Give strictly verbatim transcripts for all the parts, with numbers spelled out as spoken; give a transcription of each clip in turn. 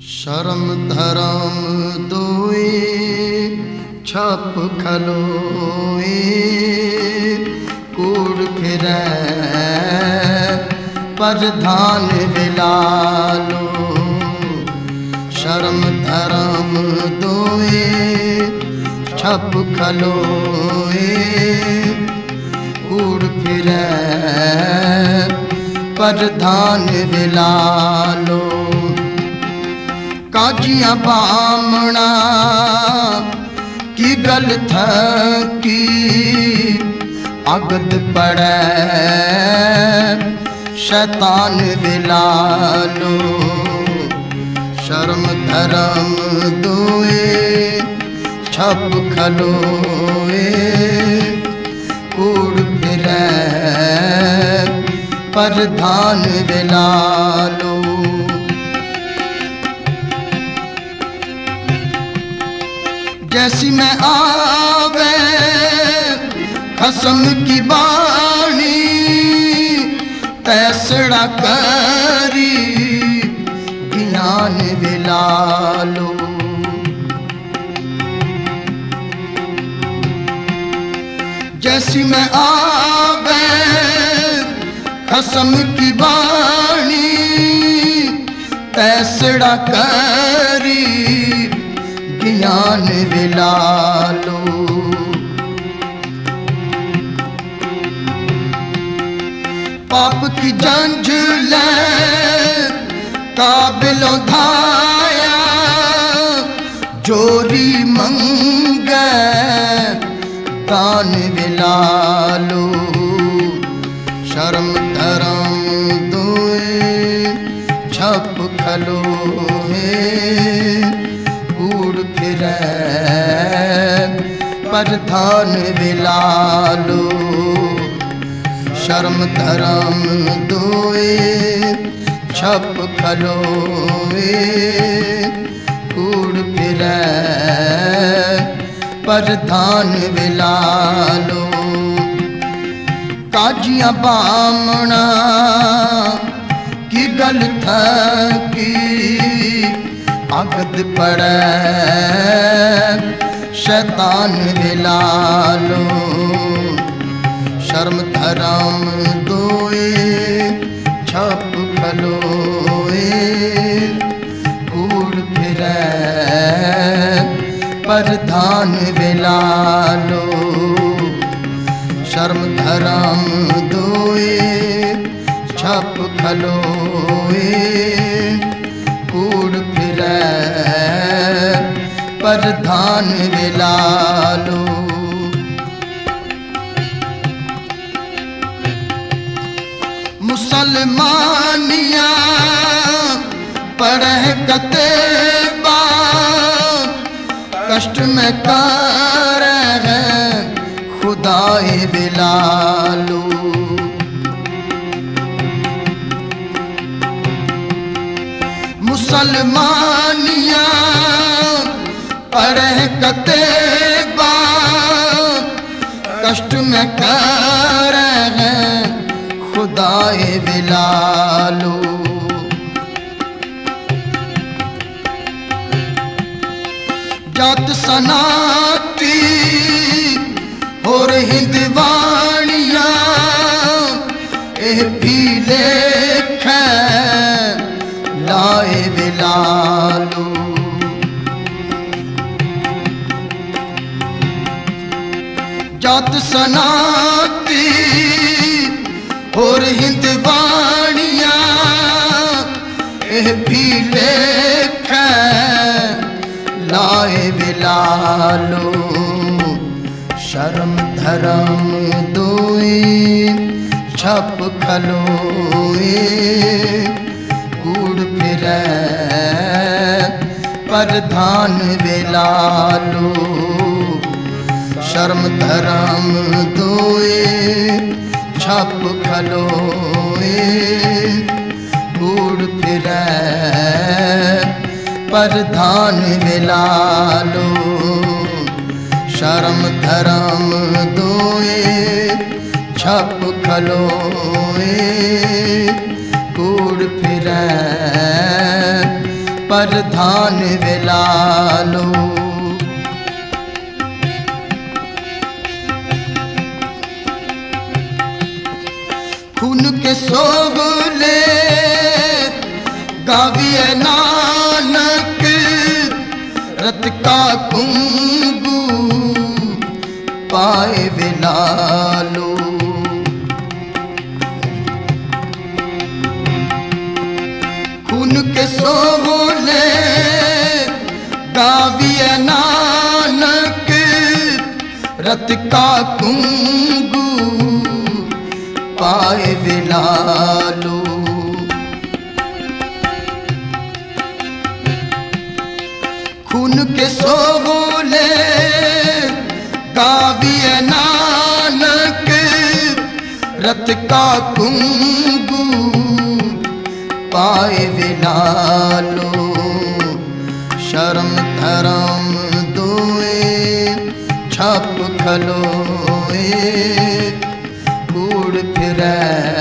शर्म धर्म दुई छप खलोए कूड़ फिरै प्रधान विलालो। शर्म धर्म दुई छप खलोए कूड़ फिरै प्रधान विलालो। काजियां बामणा की गल थकी अगद पड़े शैतान विलालो। शर्म धर्म दुए छप खलोए कूड़ फिरै प्रधान विलालो। जैसी मैं आवे खसम की बाणी तैसड़ा करी ज्ञान विलालो। जैसी मैं आवे खसम की बाणी तैसड़ा करी ज्ञान विलालो। पाप की जंझले काबिलों धाया जोरी मंगे दान विलालो। शर्म धर्म दुए छप खलोए कूड़ फिरै प्रधान विलालो। शर्म धर्म दुए छप खलोए कूड़ फिरै प्रधान विलालो। काजियां बामणा की गल थकी अगद पड़े शैतान विलालो। शर्म धर्म दुए छप खलोए कूड़ फिरै प्रधान विलालो। शर्म धर्म दुए छप खलोए कूड़ फिरै प्रधान विलालो। मुसलमानिया पढ़े कतेबा कष्ट में कर खुदाए विलालो। मुसलमानिया पढ़े कतेबा कष्ट में कर खुदाए विलालो। जात सनाती और हिंदवानिया एह भी लेख लाए विलालो। जात सनाती और हिंदवानिया एह भी लेख लाए विलालो। शर्म धर्म दुए छप खलोए कूड़ फिरै प्रधान विलालो। शर्म धर्म दुए छप खलोए कूड़ फिरै प्रधान विलालो। शर्म धर्म दुए छप खलोए कूड़ फिरै प्रधान विलालो। खून के सोगले गाविए नानक, रत का कुंगू पाए विलालो। खून के सोगले गाविए नानक, रत का कुंगू पाए विलालो। खून के सोगले गाविए नानक, रत का कुंगू पाए विलालो। शर्म धर्म दोए छप खलोए, कूड़ फिरै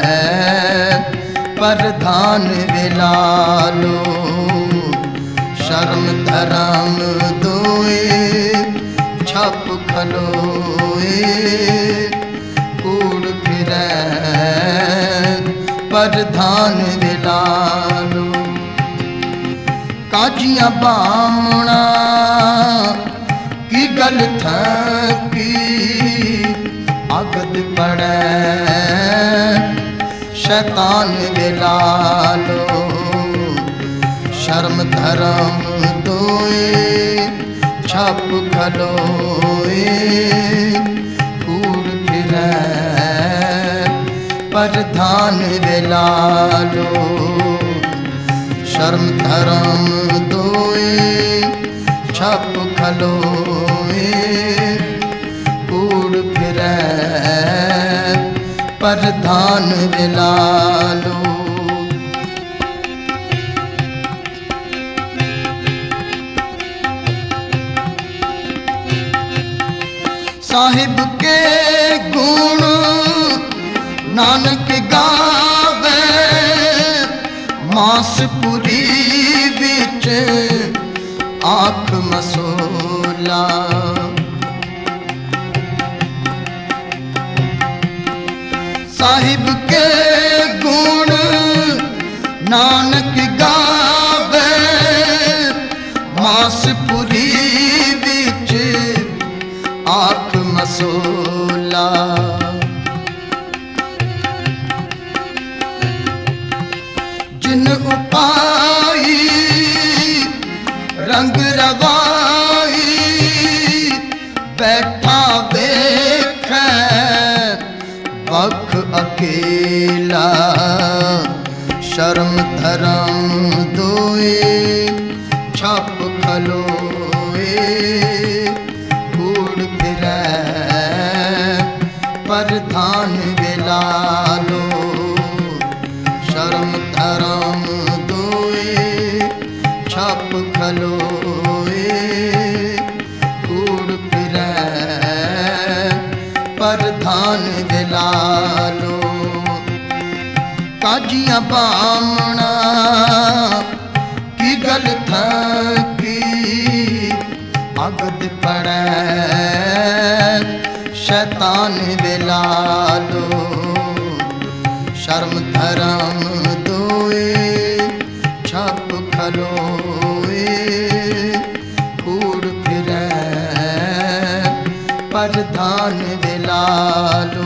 प्रधान विलालो। शर्म धर्म दोए छप खलोए, कूड़ फिरै प्रधान विलालो। काजियां बामणा की गल थकी, आगद पड़े शैतान विलालो। शर्म धर्म दोए छप खलोए, कूड़ फिरै प्रधान विलालो। शर्म धर्म दोए छप खलोए, कूड़ फिरै प्रधान विलालो। साहिब के गुण नानक गावे, मासपुरी विच आँख मसोला। साहिब के गुण नानक गावे, मासपुरी विच आँख मसोला। जिन उपाई रंग रवाई, बैठा वेखै बख अकेला। शर्म धर्म दोए छप खलोए, कूड़ फिरै प्रधान विलालो। शर्म धर्म दोए छप खलोए, कूड़ फिरै प्रधान विलालो। काजियां बामणा की गल थकी, आगद पड़े शैतान विलालो। शर्म धर्म दोए छप खलोए, कूड़ फिरै प्रधान विलालो।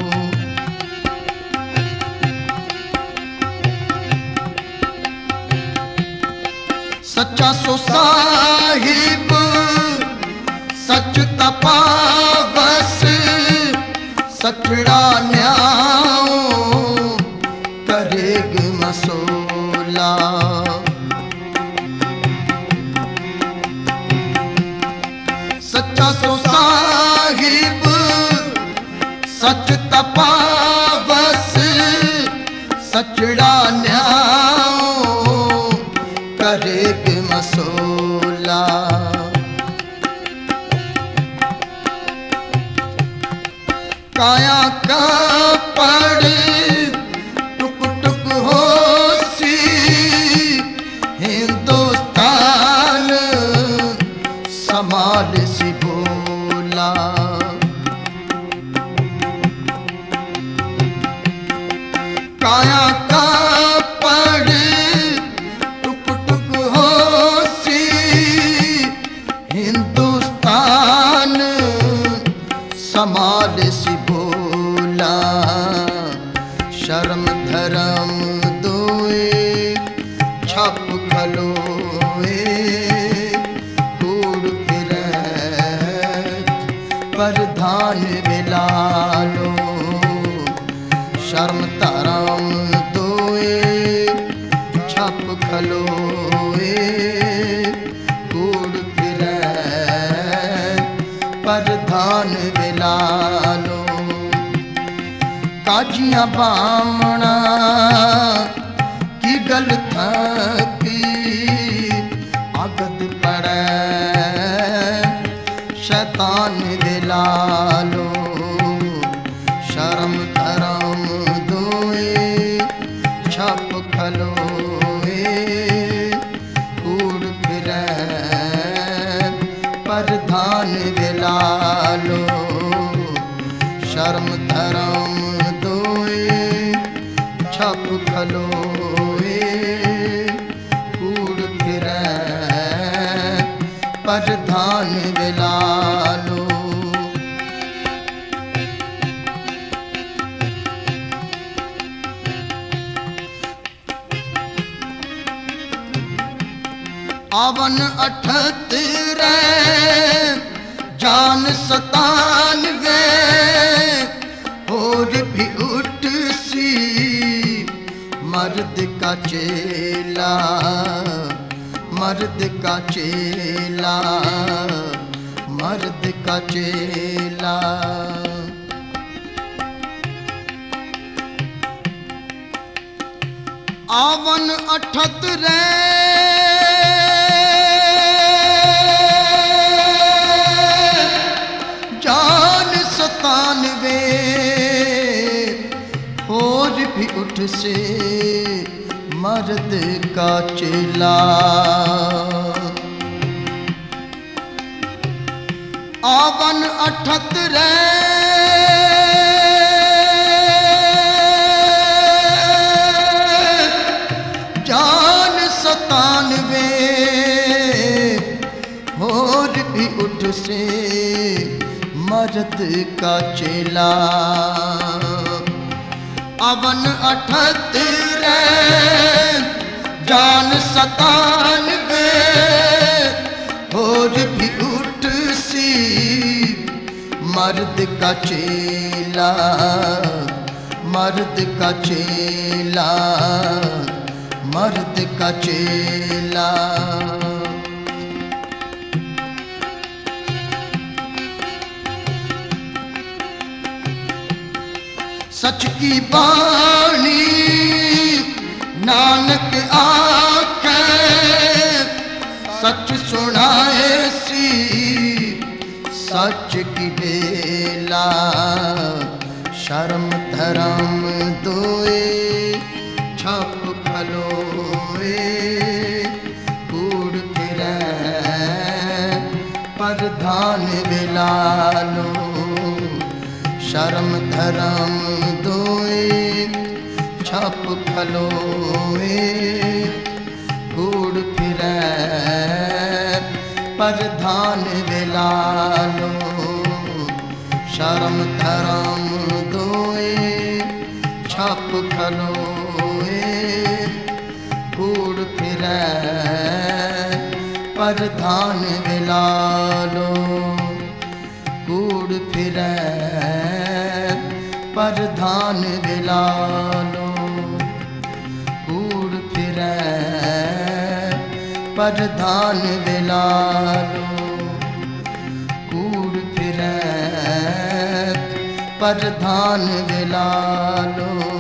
सच्चा सो साहिब सच तपावस, सचड़ा न्याओ करेग मसोला। सच्चा सो साहिब सच तपावस, सचड़ा न्याओ करेग मसोला। काया का पड़ टुक टुक होसी, हिंदुस्तान करिया बामणा की गल थकी आगद पड़े शैतान दिलालो शर्म धर्म दोए छप खलोए कूड़ फिरे प्रधान दिलालो शर्म धर्म दोए छप खलोए कूड़ फिरे प्रधान दिलालो। आवन अठहत्तर जान सतानवे और भी उठ सी मर्द का चेला मर्द का चेला मर्द का चेला। आवन अठहत्तर सतानवे और भी उठ से मर्द का चेला। आवन अठहत्तर जान सतानवे और भी उठ से मर्द का चेला। अवन अठहत्तर जान सतानवे और भी उठ सी मर्द का चेला मर्द का चेला मर्द का चेला। सच की बाणी नानक आके सच सुनाए सी सच की बेला शर्म धर्म दोए छप खलोए कूड़ फिरे प्रधान दिलालो शर्म धर्म दोए छप खलोए कूड़ फिरे प्रधान दिलालो शर्म धर्म दोए छप खलोए कूड़ फिरे प्रधान दिलालो कूड़ फिरे प्रधान दिलालो कूड़ फिरे प्रधान दिलालो कूड़ फिरे प्रधान दिलालो।